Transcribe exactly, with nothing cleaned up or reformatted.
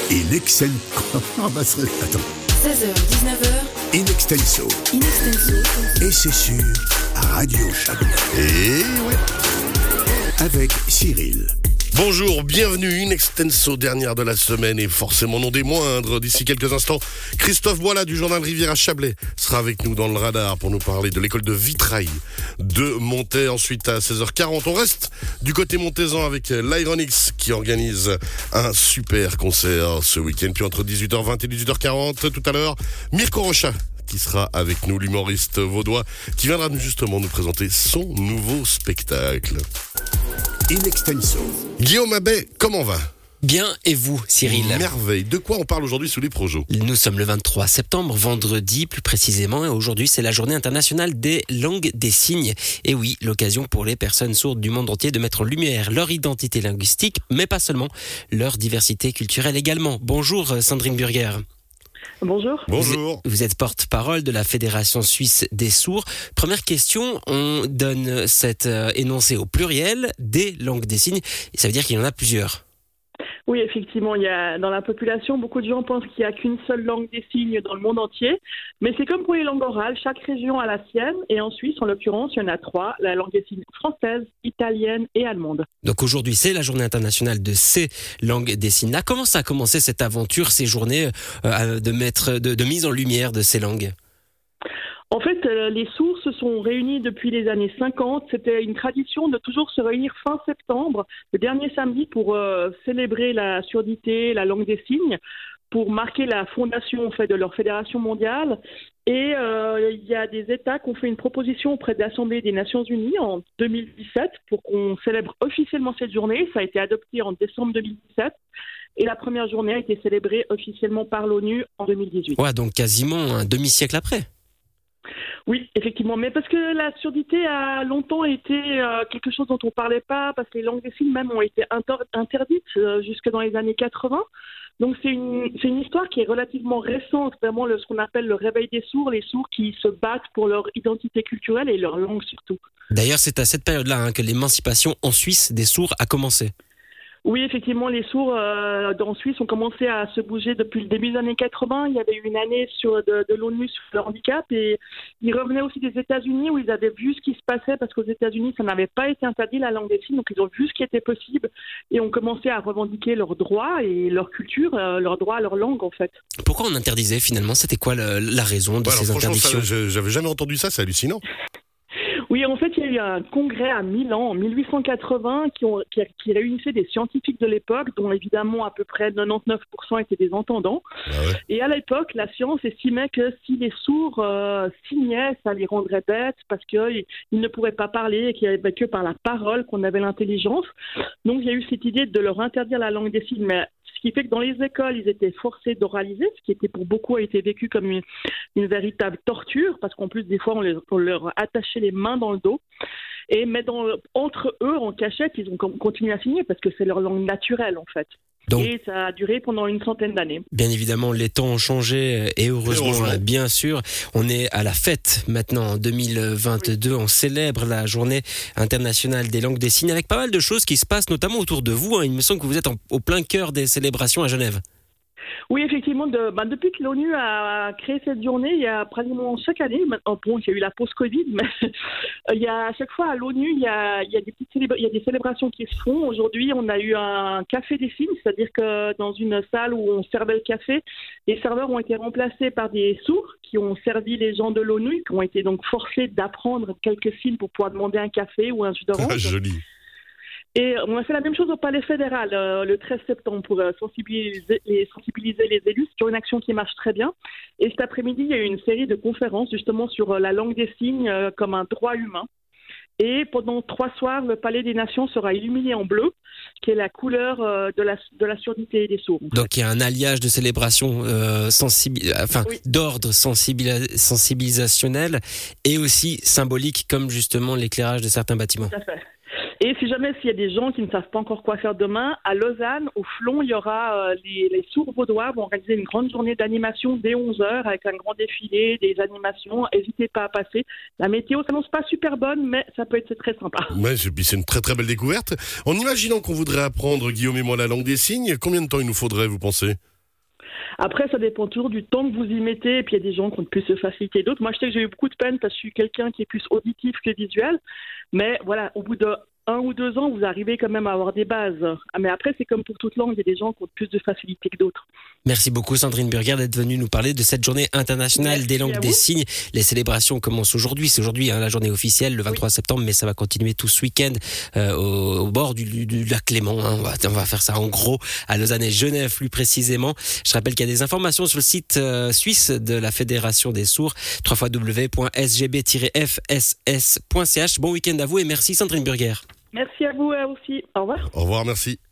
In extenso. Ah bah, c'est- Attends. seize heures dix-neuf heures. In extenso. In extenso. Et c'est sur Radio Chablais. Et ouais. Avec Cyril. Bonjour, bienvenue, in extenso, dernière de la semaine et forcément non des moindres. D'ici quelques instants, Christophe Boilat du journal Riviera Chablais sera avec nous dans le radar pour nous parler de l'école de vitrail de Montaix. Ensuite à seize heures quarante, on reste du côté montaisan avec l'Ironix qui organise un super concert ce week-end. Puis entre dix-huit heures vingt et dix-huit heures quarante, tout à l'heure, Mirko Rocha qui sera avec nous, l'humoriste vaudois, qui viendra justement nous présenter son nouveau spectacle. In extenso. Guillaume Abbé, comment va ? Bien, et vous, Cyril ? Merveille. De quoi on parle aujourd'hui sous les projos ? Nous sommes le vingt-trois septembre, vendredi plus précisément, et aujourd'hui c'est la journée internationale des langues des signes. Et oui, l'occasion pour les personnes sourdes du monde entier de mettre en lumière leur identité linguistique, mais pas seulement, leur diversité culturelle également. Bonjour Sandrine Burger. Bonjour. Bonjour. Vous, vous êtes porte-parole de la Fédération Suisse des Sourds. Première question, on donne cet euh, énoncé au pluriel, des langues des signes, et ça veut dire qu'il y en a plusieurs. Oui, effectivement, il y a dans la population, beaucoup de gens pensent qu'il n'y a qu'une seule langue des signes dans le monde entier. Mais c'est comme pour les langues orales, chaque région a la sienne. Et en Suisse, en l'occurrence, il y en a trois, la langue des signes française, italienne et allemande. Donc aujourd'hui, c'est la journée internationale de ces langues des signes. Comment ça a commencé cette aventure, ces journées euh, de, mettre, de, de mise en lumière de ces langues ? En fait, euh, les sourds se sont réunis depuis les années cinquante. C'était une tradition de toujours se réunir fin septembre, le dernier samedi, pour euh, célébrer la surdité, la langue des signes, pour marquer la fondation en fait, de leur fédération mondiale. Et euh, il y a des États qui ont fait une proposition auprès de l'Assemblée des Nations Unies en deux mille dix-sept pour qu'on célèbre officiellement cette journée. Ça a été adopté en décembre deux mille dix-sept. Et la première journée a été célébrée officiellement par l'ONU en deux mille dix-huit. Ouais, donc quasiment un demi-siècle après. Oui, effectivement, mais parce que la surdité a longtemps été euh, quelque chose dont on ne parlait pas, parce que les langues des signes même ont été inter- interdites euh, jusque dans les années quatre-vingts. Donc c'est une, c'est une histoire qui est relativement récente, vraiment le, ce qu'on appelle le réveil des sourds, les sourds qui se battent pour leur identité culturelle et leur langue surtout. D'ailleurs, c'est à cette période-là hein, que l'émancipation en Suisse des sourds a commencé. Oui, effectivement, les sourds euh, en Suisse ont commencé à se bouger depuis le début des années quatre-vingts. Il y avait eu une année sur, de, de l'ONU sur le handicap et ils revenaient aussi des États-Unis où ils avaient vu ce qui se passait parce qu'aux États-Unis, ça n'avait pas été interdit la langue des signes. Donc, ils ont vu ce qui était possible et ont commencé à revendiquer leurs droits et leur culture, euh, leurs droits à leur langue, en fait. Pourquoi on interdisait finalement ? C'était quoi le, la raison de Ouais, alors, ces franchement, interdictions ? ça, je- j'avais jamais entendu ça, c'est hallucinant. Oui, en fait, il y a eu un congrès à Milan en mille huit cent quatre-vingts qui, ont, qui, qui réunissait des scientifiques de l'époque, dont évidemment à peu près quatre-vingt-dix-neuf pour cent étaient des entendants. Ah ouais. Et à l'époque, la science estimait que si les sourds euh, signaient, ça les rendrait bêtes parce qu'ils ne pourraient pas parler et qu'il n'y avait que par la parole qu'on avait l'intelligence. Donc, il y a eu cette idée de leur interdire la langue des signes. Mais ce qui fait que dans les écoles, ils étaient forcés d'oraliser, ce qui était pour beaucoup a été vécu comme une, une véritable torture, parce qu'en plus, des fois, on, les, on leur attachait les mains dans le dos. Et, mais dans, entre eux, en cachette, ils ont continué à signer, parce que c'est leur langue naturelle, en fait. Donc, et ça a duré pendant une centaine d'années. bien évidemment, les temps ont changé et heureusement, heureusement. bien sûr. On est à la fête maintenant en deux mille vingt-deux. On célèbre la journée internationale des langues des signes avec pas mal de choses qui se passent, notamment autour de vous. Il me semble que vous êtes en, au plein cœur des célébrations à Genève. Oui, effectivement, de, bah, depuis que l'ONU a créé cette journée, il y a pratiquement chaque année, maintenant, bon, il y a eu la pause Covid, mais il y a à chaque fois à l'ONU, il y a, il y a des petites célébra- il y a des célébrations qui se font. Aujourd'hui, on a eu un café des signes, c'est-à-dire que dans une salle où on servait le café, les serveurs ont été remplacés par des sourds qui ont servi les gens de l'ONU, qui ont été donc forcés d'apprendre quelques signes pour pouvoir demander un café ou un jus d'orange. Ah, joli. Et on a fait la même chose au Palais fédéral euh, le treize septembre pour euh, sensibiliser, les, sensibiliser les élus sur une action qui marche très bien. Et cet après-midi, il y a eu une série de conférences justement sur euh, la langue des signes euh, comme un droit humain. Et pendant trois soirs, le Palais des Nations sera illuminé en bleu, qui est la couleur euh, de, la, de la surdité des sourds. Donc il y a un alliage de célébration euh, sensibi- enfin, Oui. d'ordre sensibila- sensibilisationnel et aussi symbolique comme justement l'éclairage de certains bâtiments. Tout à fait. Et si jamais s'il y a des gens qui ne savent pas encore quoi faire demain, à Lausanne, au Flon, il y aura euh, les, les sourds vaudois vont organiser une grande journée d'animation dès onze heures avec un grand défilé, des animations. N'hésitez pas à passer. La météo s'annonce pas super bonne, mais ça peut être très sympa. Ouais, c'est, c'est une très très belle découverte. En imaginant qu'on voudrait apprendre, Guillaume et moi, la langue des signes, combien de temps il nous faudrait, vous pensez ? Après, ça dépend toujours du temps que vous y mettez. Et puis, il y a des gens qui ont plus de facilité que d'autres. Moi, je sais que j'ai eu beaucoup de peine parce que je suis quelqu'un qui est plus auditif que visuel. Mais voilà, au bout de un ou deux ans, vous arrivez quand même à avoir des bases. Mais après, c'est comme pour toute langue, il y a des gens qui ont plus de facilité que d'autres. Merci beaucoup Sandrine Burger d'être venue nous parler de cette journée internationale Merci des langues à des vous. signes. Les célébrations commencent aujourd'hui, c'est aujourd'hui hein, la journée officielle, le vingt-trois septembre, mais ça va continuer tout ce week-end euh, au, au bord du, du, du lac Léman. Hein. On, va, on va faire ça en gros à Lausanne et Genève plus précisément. Je rappelle qu'il y a des informations sur le site euh, suisse de la Fédération des sourds, w w w point s g b tiret f s s point c h. Bon week-end à vous et merci Sandrine Burger. Merci à vous aussi. Au revoir. Au revoir, merci.